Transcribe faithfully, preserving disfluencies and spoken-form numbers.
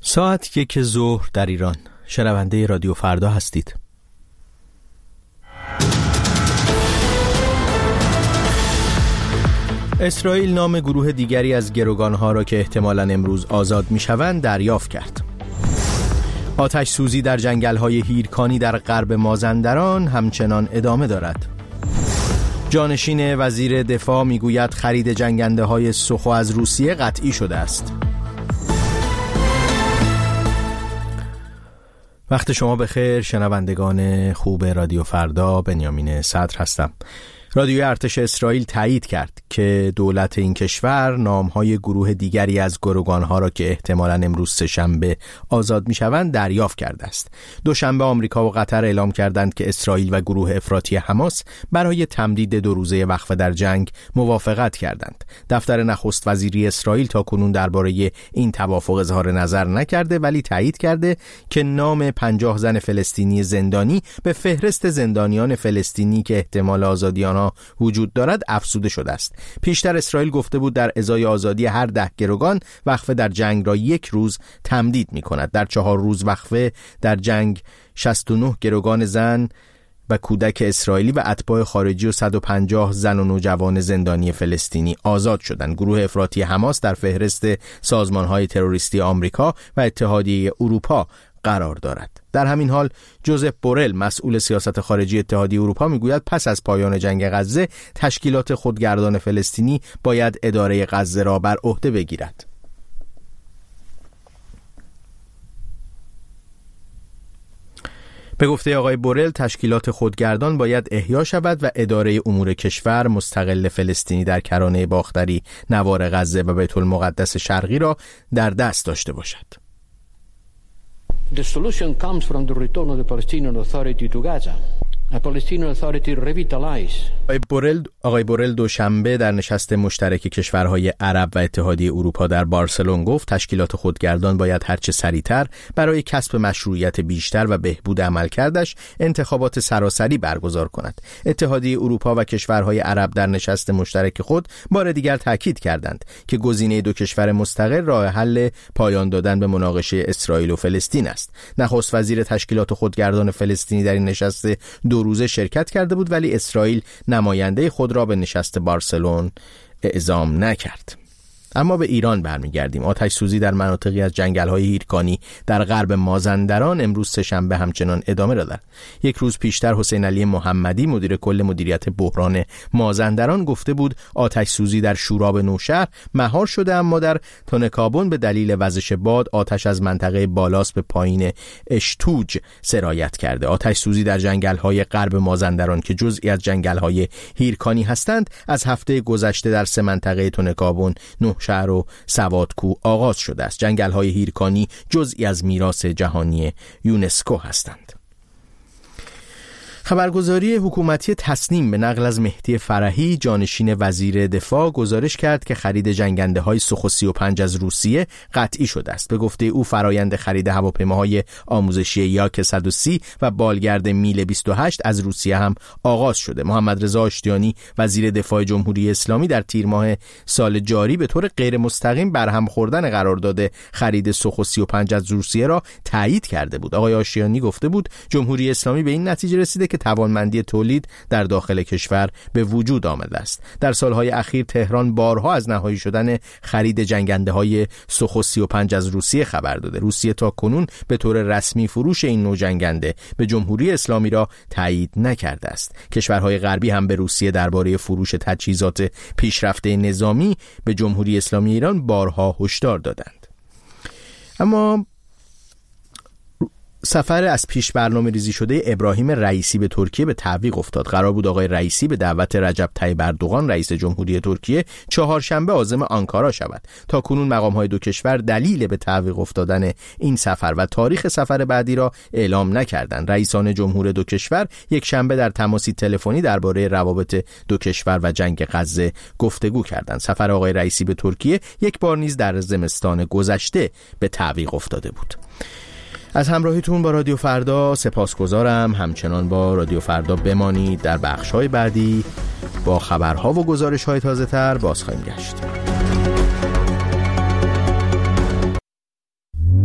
ساعت یک ظهر در ایران. شنونده رادیو فردا هستید. اسرائیل نام گروه دیگری از گروگانها را که احتمالاً امروز آزاد می‌شوند دریافت کرد. آتش سوزی در جنگل‌های هیرکانی در غرب مازندران همچنان ادامه دارد. جانشین وزیر دفاع میگوید خرید جنگنده‌های سخو از روسیه قطعی شده است. وقت شما بخیر شنوندگان خوب رادیو فردا، بنیامین صدر هستم. رادیوی ارتش اسرائیل تایید کرد که دولت این کشور نام‌های گروه دیگری از گروگان‌ها را که احتمالاً امروز سه‌شنبه آزاد می‌شوند دریافت کرده است. دوشنبه آمریکا و قطر اعلام کردند که اسرائیل و گروه افراطی حماس برای تمدید دو روزه وقفه در جنگ موافقت کردند. دفتر نخست وزیری اسرائیل تاکنون درباره این توافق اظهار نظر نکرده، ولی تایید کرده که نام پنجاه زن فلسطینی زندانی به فهرست زندانیان فلسطینی که احتمال آزادی آنها وجود دارد افزوده شده است. پیشتر اسرائیل گفته بود در ازای آزادی هر ده گروگان وقفه در جنگ را یک روز تمدید می کند. در چهار روز وقفه در جنگ شصت و نه گروگان زن و کودک اسرائیلی و اتباع خارجی و صد و پنجاه زن و نوجوان زندانی فلسطینی آزاد شدند. گروه افراطی حماس در فهرست سازمان‌های تروریستی آمریکا و اتحادیه اروپا قرار دارد. در همین حال جوزف بورل مسئول سیاست خارجی اتحادیه اروپا میگوید پس از پایان جنگ غزه تشکیلات خودگردان فلسطینی باید اداره غزه را بر عهده بگیرد. به گفته آقای بورل تشکیلات خودگردان باید احیا شود و اداره امور کشور مستقل فلسطینی در کرانه باختری نوار غزه و بیت المقدس شرقی را در دست داشته باشد. The solution comes from the return of the Palestinian Authority to Gaza. A Palestinian Authority revitalized. آقای بورل آقای بورل دوشنبه در نشست مشترک کشورهای عرب و اتحادیه اروپا در بارسلون گفت تشکیلات خودگردان باید هرچه سریعتر برای کسب مشروعیت بیشتر و بهبود عملکردش انتخابات سراسری برگزار کند. اتحادیه اروپا و کشورهای عرب در نشست مشترک خود بار دیگر تاکید کردند که گزینه دو کشور مستقل راه حل پایان دادن به مناقشه اسرائیل و فلسطین است. نخست وزیر تشکیلات خودگردان فلسطینی در این نشست دو روزه شرکت کرده بود، ولی اسرائیل نماینده خود را به نشست بارسلون اعزام نکرد. اما به ایران برمیگردیم. آتش سوزی در مناطقی از جنگل‌های هیرکانی در غرب مازندران امروز سه‌شنبه همچنان ادامه دارد. یک روز پیشتر حسین علی محمدی مدیر کل مدیریت بحران مازندران گفته بود آتش سوزی در شوراب نوشهر مهار شده، اما در تونکابون به دلیل وزش باد آتش از منطقه بالاست به پایین اشتوج سرایت کرده. آتش سوزی در جنگل‌های غرب مازندران که جزئی از جنگل‌های هیرکانی هستند از هفته گذشته در سه منطقه تونکابون، شهر و سوادکو آغاز شده است. جنگل‌های هیرکانی جزئی از میراث جهانی یونسکو هستند. خبرگزاری حکومتی تصنیم به نقل از مهدی فرحی جانشین وزیر دفاع گزارش کرد که خرید جنگنده‌های سوخو سی و پنج از روسیه قطعی شده است. به گفته او فرایند خرید هواپیماهای آموزشی یاک صد و سی و بالگرد میل بیست و هشت از روسیه هم آغاز شده. محمد رضا آشتیانی وزیر دفاع جمهوری اسلامی در تیر ماه سال جاری به طور غیر مستقیم برهم خوردن قرارداد خرید سوخو سی و پنج از روسیه را تایید کرده بود. آقای آشتیانی گفته بود جمهوری اسلامی به این نتیجه رسیده که توانمندی تولید در داخل کشور به وجود آمده است. در سالهای اخیر تهران بارها از نهایی شدن خرید جنگنده‌های سوخو سی و پنج از روسیه خبر داده. روسیه تا کنون به طور رسمی فروش این نوع جنگنده به جمهوری اسلامی را تایید نکرده است. کشورهای غربی هم به روسیه درباره فروش تجهیزات پیشرفته نظامی به جمهوری اسلامی ایران بارها هشدار دادند. اما سفر از پیش برنامه ریزی شده ابراهیم رئیسی به ترکیه به تعویق افتاد. قرار بود آقای رئیسی به دعوت رجب طیب اردوغان رئیس جمهوری ترکیه چهارشنبه عازم آنکارا شود. تا کنون مقام‌های دو کشور دلیل به تعویق افتادن این سفر و تاریخ سفر بعدی را اعلام نکردند. رئیسان جمهور دو کشور یک شنبه در تماسی تلفنی درباره روابط دو کشور و جنگ غزه گفتگو کردند. سفر آقای رئیسی به ترکیه یک بار نیز در زمستان گذشته به تعویق افتاده بود. از همراهیتون با رادیو فردا سپاسگزارم. همچنان با رادیو فردا بمانید. در بخش‌های بعدی با خبرها و گزارش‌های تازه‌تر باز خواهیم گشت.